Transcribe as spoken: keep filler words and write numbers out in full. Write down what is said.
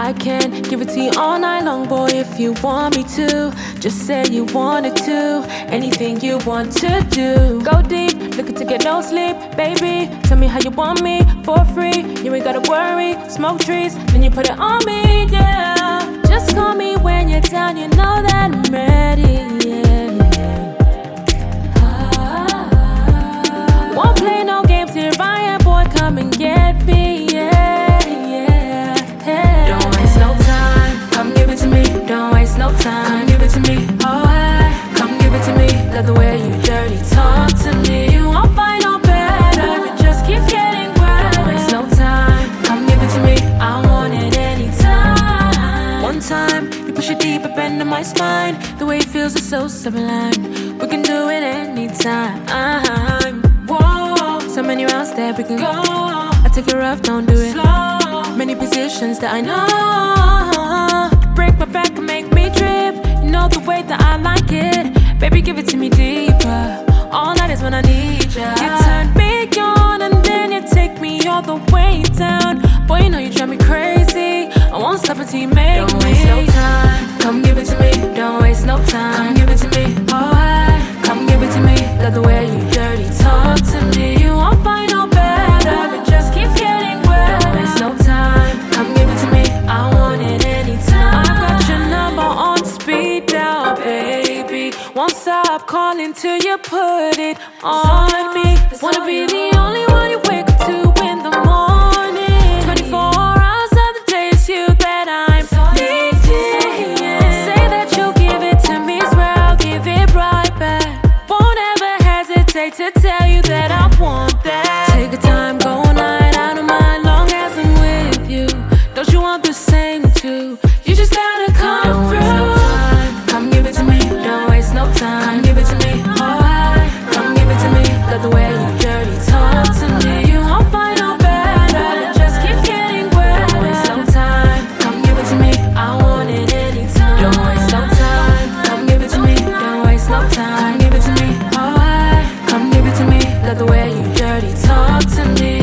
I can give it to you all night long, boy, if you want me to. Just say you wanted to. Anything you want to do. Go deep, looking to get no sleep, baby. Tell me how you want me for free. You ain't gotta worry, smoke trees, then you put it on me, yeah. Just call me when you're down, you know that I'm ready, yeah. Ah, won't play no games here, I am, boy, come and get me, yeah, yeah, yeah. Don't waste no time, come give it to me. Don't waste no time, come give it to me. Oh, hey, come give it to me. Love the way you dirty talk to me. You won't find no better, it just keeps getting wetter. Don't waste no time, come give it to me. I want it anytime. One time, you push it deep up into my spine. The way it feels is so sublime. We can do it anytime. Whoa, so many rounds that we can go. I take it rough, don't do it slow. Many positions that I know. You break my back and make me drip. You know the way that I like it. Baby, give it to me deeper. All night is when I need ya. You turn me on and then you take me all the way down. Boy, you know you drive me crazy. I won't stop until you make me. Don't waste no time, come give it to me. Don't waste no time, come give it to me. Oh, hey, come give it to me. Love the way you dirty talk to me. You won't find no better, it just keeps getting wetter. Don't waste no time, come give it to me. I want it anytime. I got your number on speed dial, baby. Won't stop calling till you put it on me. Wanna be the only one you wake up to in the morning. Twenty-four hours of the day, it's you that I'm needing. Say that you'll give it to me, swear I'll give it right back. Won't ever hesitate to tell you that I want that. Take a time, go all night, I don't mind, long as I'm with you. Don't you want the same too? You just gotta come don't through. Waste no time, come give it to me. Don't waste no time, come give it to me. Oh, hey, come give it to me. Love the way you dirty talk to me. You won't find no better, it just keeps getting wetter. Don't waste no time, come give it to me. I want it anytime. Don't waste no time, come give it to me. Don't waste no time, come give it to me. Oh, hey, come give it to me. Love the way you dirty talk to me.